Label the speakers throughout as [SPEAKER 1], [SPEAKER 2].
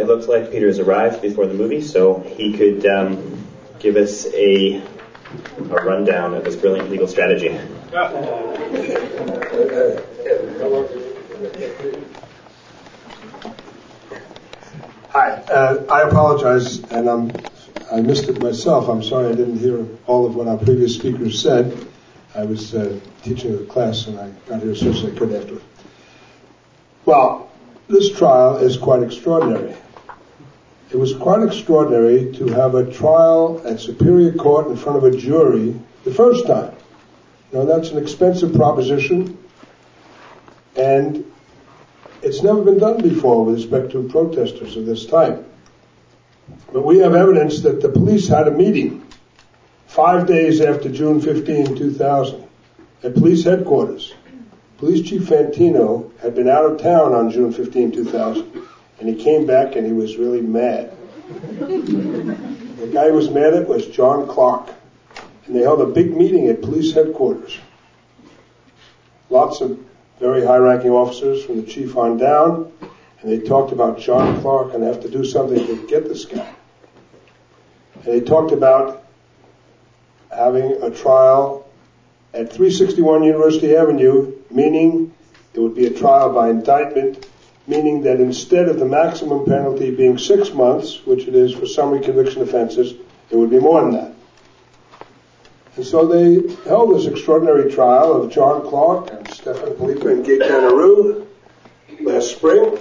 [SPEAKER 1] looks like Peter has arrived before the movie, so he could give us a rundown of his brilliant legal strategy.
[SPEAKER 2] Hi, I apologize, and I missed it myself. I'm sorry I didn't hear all of what our previous speakers said. I was teaching a class, and I got here as soon as I could after. Well, this trial is quite extraordinary. It was quite extraordinary to have a trial at Superior Court in front of a jury the first time. Now, that's an expensive proposition, and it's never been done before with respect to protesters of this type. But we have evidence that the police had a meeting 5 days after June 15, 2000, at police headquarters. Police Chief Fantino had been out of town on June 15, 2000, and he came back and he was really mad. The guy who was mad at was John Clark, and they held a big meeting at police headquarters. Lots of very high-ranking officers from the chief on down, and they talked about John Clark and have to do something to get this guy. And they talked about having a trial at 361 University Avenue, meaning it would be a trial by indictment, meaning that instead of the maximum penalty being 6 months, which it is for summary conviction offenses, it would be more than that. And so they held this extraordinary trial of John Clark and Stefan Felipe and Gaetano Rue last spring.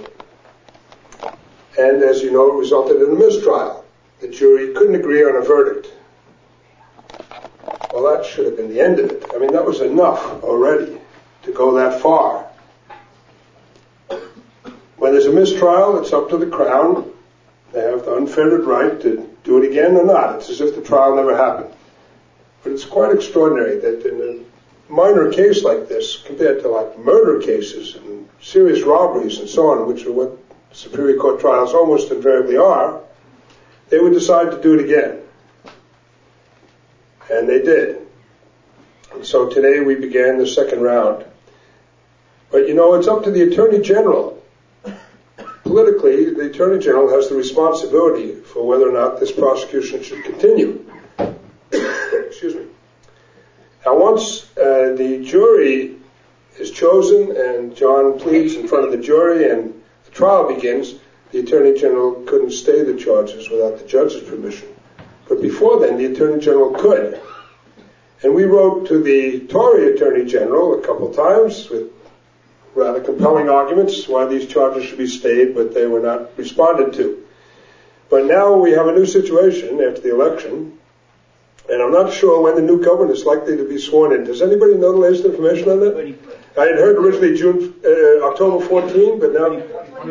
[SPEAKER 2] And as you know, it resulted in a mistrial. The jury couldn't agree on a verdict. Well, that should have been the end of it. I mean, that was enough already to go that far. When there's a mistrial, it's up to the Crown. They have the unfettered right to do it again or not. It's as if the trial never happened. But it's quite extraordinary that in a minor case like this, compared to like murder cases and serious robberies and so on, which are what Superior Court trials almost invariably are, they would decide to do it again. And they did. And so today we began the second round. But you know, it's up to the Attorney General. Politically, the Attorney General has the responsibility for whether or not this prosecution should continue. Excuse me. Now, once the jury is chosen and John pleads in front of the jury and the trial begins, the Attorney General couldn't stay the charges without the judge's permission. But before then, the Attorney General could. And we wrote to the Tory Attorney General a couple times with rather compelling arguments why these charges should be stayed, but they were not responded to. But now we have a new situation after the election, and I'm not sure when the new government is likely to be sworn in. Does anybody know the latest information on that? I had heard originally October 14, but now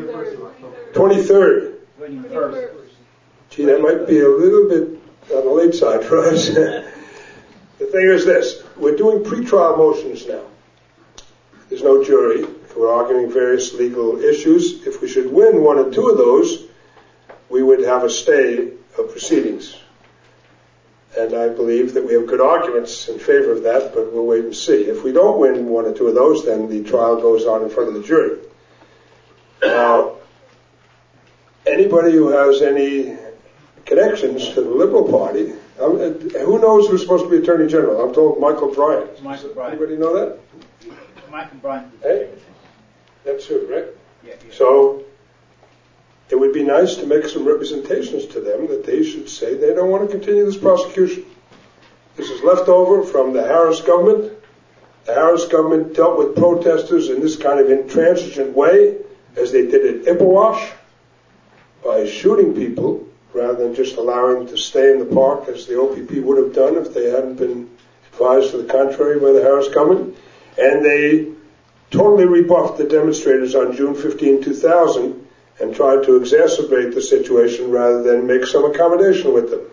[SPEAKER 2] 23rd. Gee, that might be a little bit on the late side for us. The thing is this, we're doing pretrial motions now. There's no jury. We're arguing various legal issues. If we should win one or two of those, we would have a stay of proceedings. And I believe that we have good arguments in favor of that, but we'll wait and see. If we don't win one or two of those, then the trial goes on in front of the jury. Now, anybody who has any connections to the Liberal Party, who knows who's supposed to be Attorney General? I'm told Michael Bryant.
[SPEAKER 3] Michael Bryant.
[SPEAKER 2] Anybody know that?
[SPEAKER 3] Michael Bryant.
[SPEAKER 2] Hey? That's who, right?
[SPEAKER 3] Yeah.
[SPEAKER 2] So it would be nice to make some representations to them that they should say they don't want to continue this prosecution. This is left over from the Harris government. The Harris government dealt with protesters in this kind of intransigent way, as they did at Ipperwash, by shooting people rather than just allowing them to stay in the park as the OPP would have done if they hadn't been advised to the contrary by the Harris government. And they totally rebuffed the demonstrators on June 15, 2000 and tried to exacerbate the situation rather than make some accommodation with them.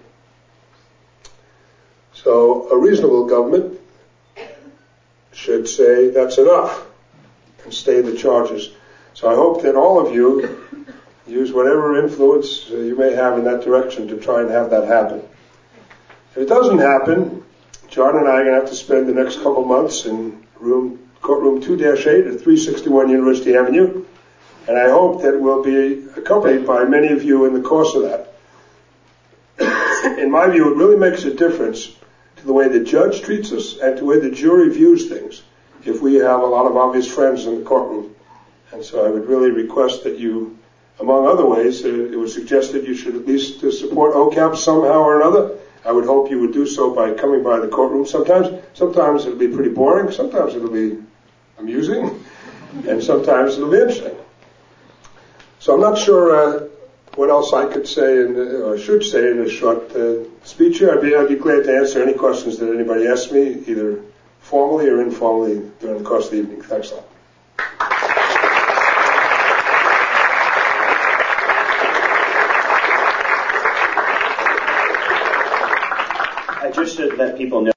[SPEAKER 2] So a reasonable government should say that's enough and stay the charges. So I hope that all of you use whatever influence you may have in that direction to try and have that happen. If it doesn't happen, John and I are going to have to spend the next couple months in courtroom 2-8 at 361 University Avenue. And I hope that we'll be accompanied by many of you in the course of that. In my view, it really makes a difference to the way the judge treats us and to the way the jury views things if we have a lot of obvious friends in the courtroom. And so I would really request that you, among other ways, it was suggested you should at least support OCAP somehow or another. I would hope you would do so by coming by the courtroom sometimes. Sometimes it'll be pretty boring, sometimes it'll be amusing, and sometimes it'll be interesting. So I'm not sure what else I could say or should say in a short speech here. I'd be glad to answer any questions that anybody asks me, either formally or informally during the course of the evening. Thanks a lot.
[SPEAKER 1] I just should let people know